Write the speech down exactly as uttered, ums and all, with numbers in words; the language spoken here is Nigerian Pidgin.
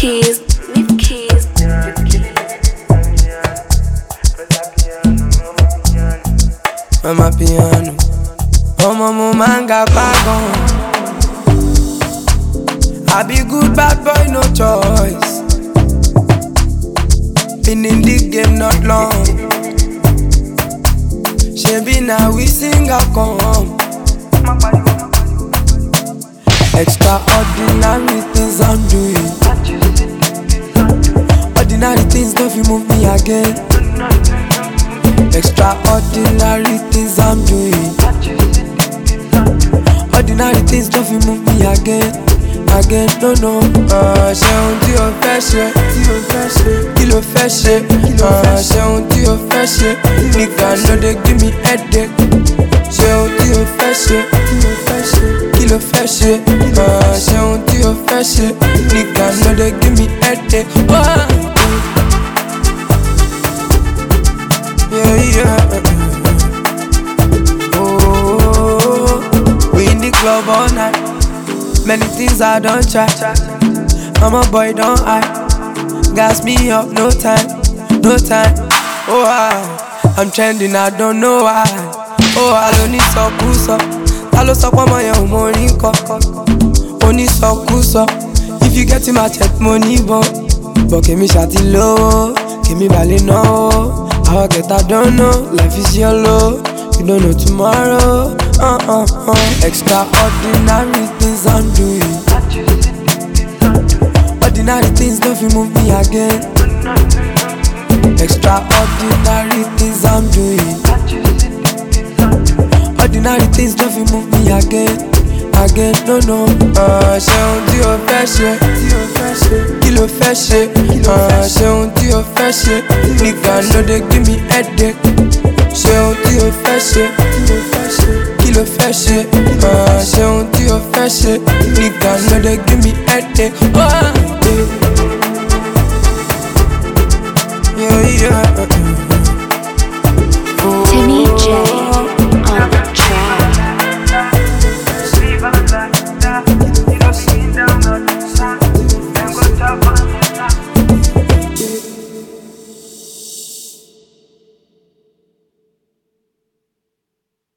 keys, leave keys. Mama piano, Mama mo manga bagon. I be good bad boy, no choice. Been in the game not long. She be now we sing a come. Extraordinary things I'm doing. Ordinary things don't you move me again. Extraordinary things I'm doing. Ordinary things don't you move me again. Again, no, no. Ah, ṣe ohun tí o fẹ́ ṣe, kí ló fẹ́ ṣe? Ah, ṣe ohun tí o fẹ́ ṣe, nigga no dey give me headache. Ṣe ohun tí o fẹ́ ṣe, kí ló fẹ́ ṣe? Ah, ṣe ohun tí o fẹ́ ṣe, nigga no dey give me headache. Ah. Yeah, yeah. Oh, we in the club all night. Many things I don't try. I'm a boy, don't I? Gas me up, no time, no time. Oh, I, I'm trending, I don't know why. Oh, I don't need so cool, so. I don't stop on my own money, only so cool, so. If you get in my check money, but but give me shawty low, give me ballet no. How I get, I don't know. Life is yellow, you don't know tomorrow. Uh uh uh. Extraordinary things I'm doing. Ordinary things don't you move me again. Extraordinary things I'm doing. Ordinary things don't you move me again. Again, no, no. Ah, ṣe ohun tí o fẹ́ ṣe, kí ló fẹ́ ṣe? Ah, ṣe ohun tí o fẹ́ ṣe, nigga no dey give me headache. Ṣe ohun tí o fẹ́ ṣe, kí ló fẹ́ ṣe? Ah, ṣe ohun tí o fẹ́ ṣe, nigga no dey give me headache. Ah.